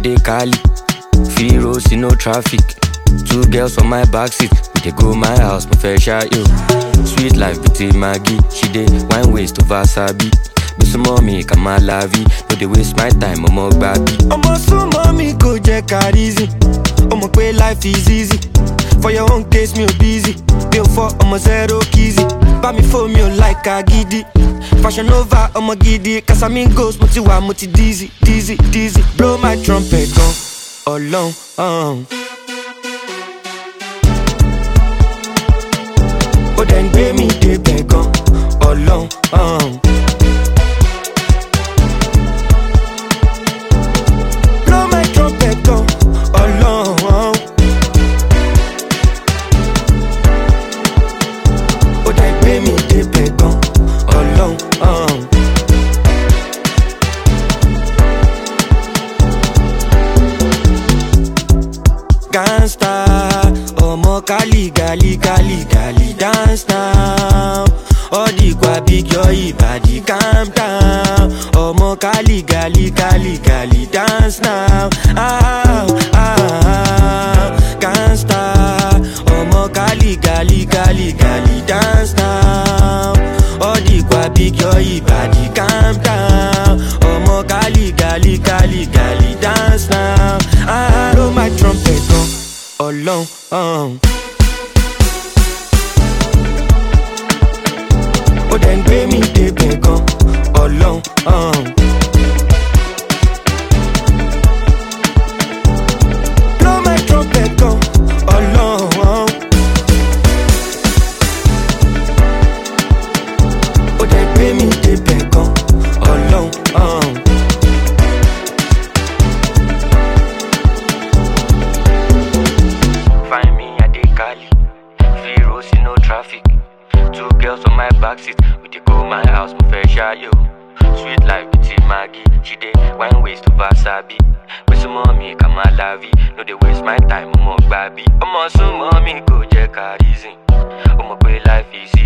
dey Cali. Free roads, no traffic. 2 girls on my backseat. We dey go my house, my fair share, yo. Sweet life between Maggie. She dey wine waist to Vasabi. Be some mommy, come my lavi. No dey waste my time, I'm more baby. I'm so mommy, go check her easy. I'ma quit life is easy. For your own case, me busy. Bill for I'm a zero kizzy. Buy me for me like a giddy. Fashion over, I'm a giddy. Cause I'm in ghost, multi dizzy, dizzy, dizzy. Blow my trumpet, gone alone. Oh, then pay me the beg on alone. Blow my trumpet, gone alone. Oh, then pay me the beg on alone. Gangsta, omo Cali, gali, gali, gali, dance now. Odi kwa big your body, calm down. Omo Cali, gali, gali, gali, dance now. Gangsta, omo Cali, gali, gali, gali, dance now. Odi kwa big your body, calm down. Omo Cali, gali, gali, gali, dance now. Blow my trumpet alone. Oh, then pay me the beg on alone. Blow my trumpet on alone. Oh, then pay me the beg on alone. Find me at the Cali. Free roads, no traffic. 2 girls on my backseat. We dey go my house, my fair share, yo. Sweet life between Maggie. She dey wine waist to Vasabi. With some mommy, come my lavi. No dey waste my time, I'm more baby. I'm also mommy, go check her easy. I'm a great life easy.